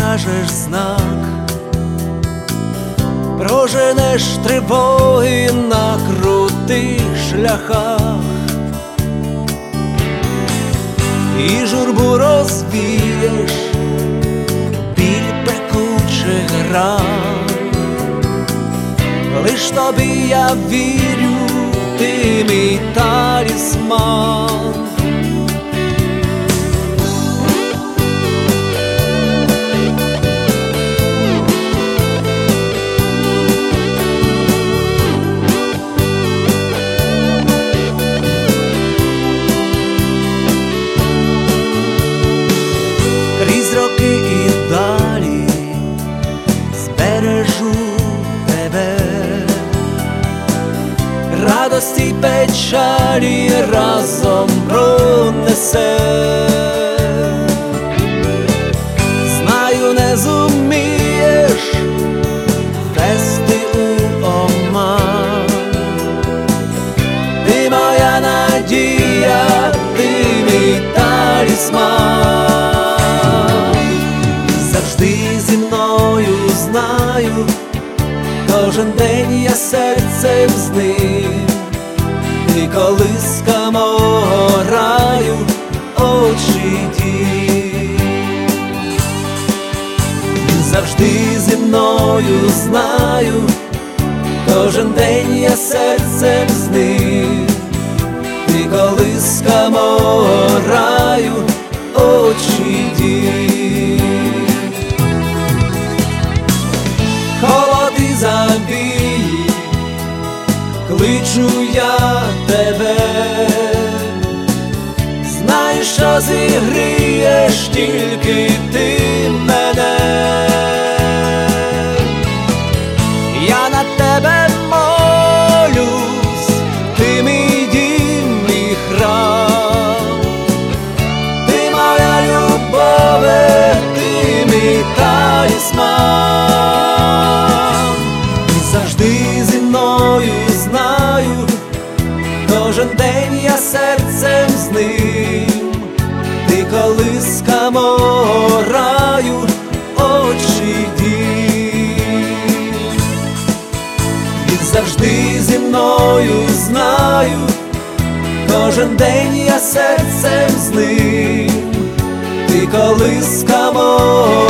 покажеш знак, проженеш тривоги на крутих шляхах, і журбу розвієш, біль пекучих ран. Лиш тобі я вірю, ти мій талісман. Крізь роки і далі збережу тебе, радості й печалі разом пронесе. Знаю, не зумієш вести у оман, ти моя надія, ти мій талісман. Завжди зі мною, знаю, кожен день я серцем з ним, ти колиска мого раю, очі дім. Завжди зі мною, знаю, кожен день я серцем з ним, ти колиска мого раю, очі дім. Холод і забій, кличу я тебе, знаю, що зігрієш тільки ти мене. Я на тебе молюсь, ти мій дім, мій храм, ти моя любове, ти мій талісман. Завжди зі мною, знаю, кожен день я серцем з ним, ти колиска мого раю, очі дім. Він завжди зі мною, знаю, кожен день я серцем з ним, ти колиска мого